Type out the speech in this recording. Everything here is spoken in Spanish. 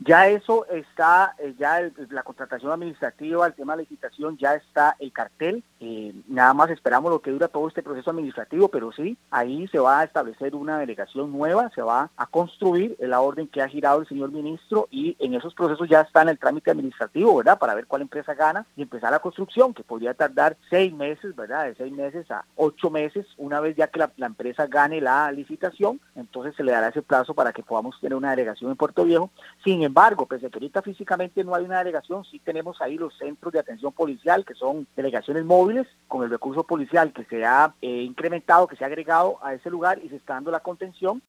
Ya eso está, la contratación administrativa, el tema de licitación, ya está el cartel. Nada más esperamos lo que dura todo este proceso administrativo, pero sí, ahí se va a establecer una delegación nueva, se va a construir la orden que ha girado el señor ministro y en esos procesos ya está en el trámite administrativo, ¿verdad? Para ver cuál empresa gana y empezar la construcción, que podría tardar 6 meses, ¿verdad? De 6 meses a 8 meses, una vez ya que la empresa gane la licitación, entonces se le dará ese plazo para que podamos tener una delegación en Puerto Viejo. Sin embargo, pese a que ahorita físicamente no hay una delegación, sí tenemos ahí los centros de atención policial, que son delegaciones móviles, con el recurso policial que se ha incrementado, que se ha agregado a ese lugar y se está dando la contención.